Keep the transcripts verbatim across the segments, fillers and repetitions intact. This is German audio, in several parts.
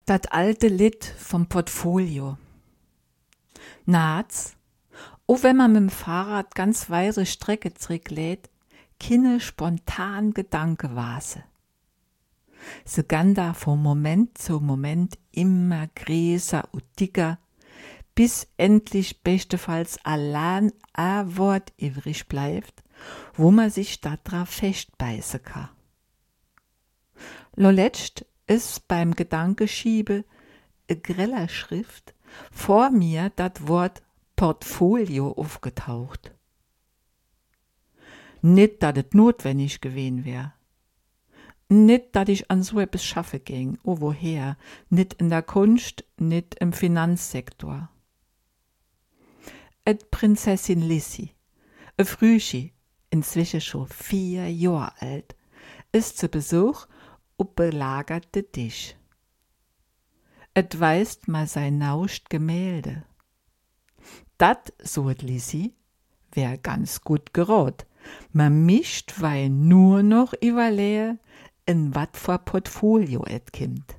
Dat alte Lied vom Portfolio. Naht's, auch wenn man mit dem Fahrrad ganz weite Strecke zurücklädt, keine spontan Gedanke wase. Se ganda von Moment zu Moment immer größer und dicker, bis endlich bestefalls allein ein Wort übrig bleibt, wo man sich da drauf festbeißen kann. Loletzt ist beim Gedankeschiebe e greller Schrift vor mir dat Wort Portfolio aufgetaucht. Nicht, dat et notwendig gewesen wär. Nicht, dat ich an so etwas schaffe ging, oh woher, nicht in der Kunst, nicht im Finanzsektor. Et Prinzessin Lissy, e Frühschi, inzwischen schon vier Jahre alt, ist zu Besuch ob belagerte Tisch. Et weist mal sein nauscht Gemälde. Dat, soet Lissy, wär ganz gut gerot. Man mischt weil nur noch überlehe, in wat für Portfolio et kimmt.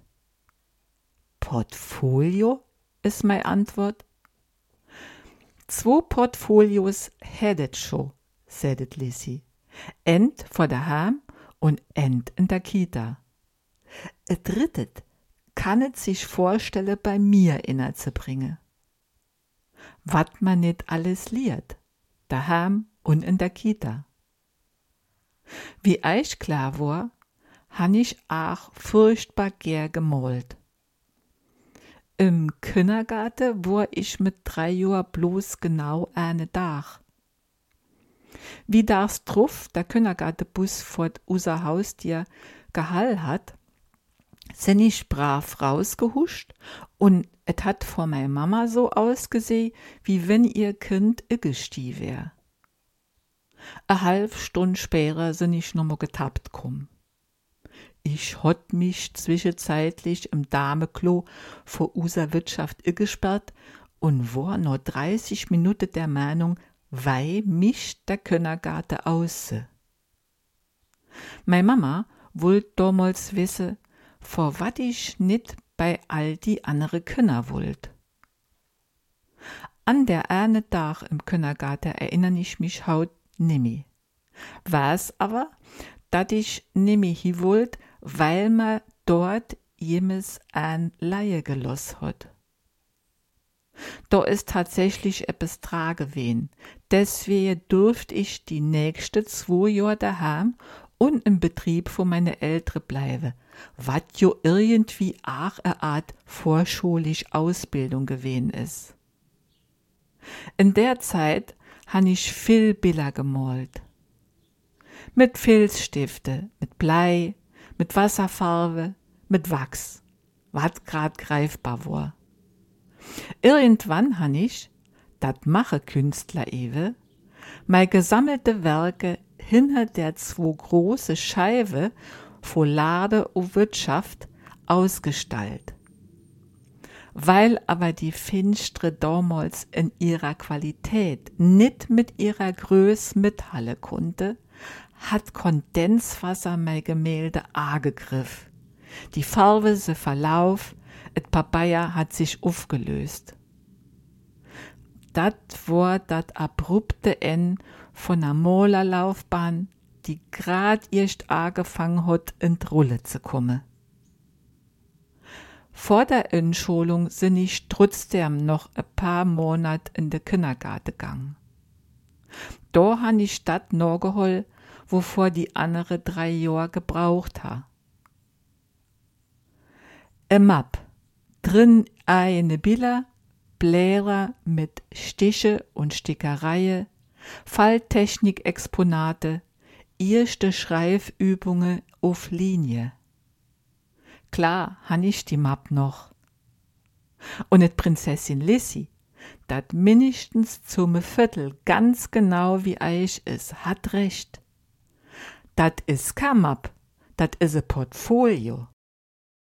Portfolio, ist mei Antwort. Zwo Portfolios hättet scho, sädet Lissy. End vor der Heim und end in der Kita. E drittet kann et sich vorstelle, bei mir inner zu bringen. Wat man nicht alles liert, daheim und in der Kita. Wie euch klar war, han ich auch furchtbar gern gemalt. Im Kindergarten war ich mit drei Jahr bloß genau eine Dach. Wie das drauf der Kindergartenbus vor unser Haustier gehall hat, sind ich brav rausgehuscht und et hat vor meiner Mama so ausgesehen, wie wenn ihr Kind e Gesti wär. A halb Stund später sind ich nochmal getappt kum. Ich hott mich zwischenzeitlich im Dameklo vor unser Wirtschaft gesperrt und war nur dreißig Minuten der Meinung, wei mich der Kindergarten ausse. Mei Mama wollt damals wissen, vor wat ich nit bei all die andere Kinder wollt. An der eine Tag im Kindergarten erinnere ich mich haut nimmi. War's aber, dat ich nimmi hi wollt, weil ma dort jemes ein Laie geloss hat. Da ist tatsächlich etwas trage wen. Deswegen durft ich die nächste zwei Jahre daheim und im Betrieb von meine Eltern bleiben, wat jo irgendwie auch eine Art vorschulisch Ausbildung gewesen ist. In der Zeit han ich viel Bilder gemalt. Mit Filzstifte, mit Blei, mit Wasserfarbe, mit Wachs, wat grad greifbar war. Irgendwann han ich, dat mache Künstler ewe, mei gesammelte Werke hinter der zwo große Scheibe vor Lade und Wirtschaft ausgestaltet. Weil aber die Finstre damals in ihrer Qualität nicht mit ihrer Größe mithalle konnte, hat Kondenswasser mei Gemälde angegriff. Die Farbe se verlauf, et Papaya hat sich aufgelöst. Dat war dat abrupte Ende von einer Malerlaufbahn, die grad erst angefangen hat, in die Rolle zu kommen. Vor der Entschulung sind ich trotzdem noch ein paar Monate in den Kindergarten gegangen. Da han ich dat nachgeholt, wovor die andere drei Jahre gebraucht ha. E Map, drin eine Bilder, Blätter mit Stiche und Stickerei, Falltechnik-Exponate, erste Schreifübungen auf Linie. Klar han ich die Map noch. Und et Prinzessin Lissy, dat mindestens zum Viertel ganz genau wie eich is, hat recht. Dat is kein Map, dat is e Portfolio.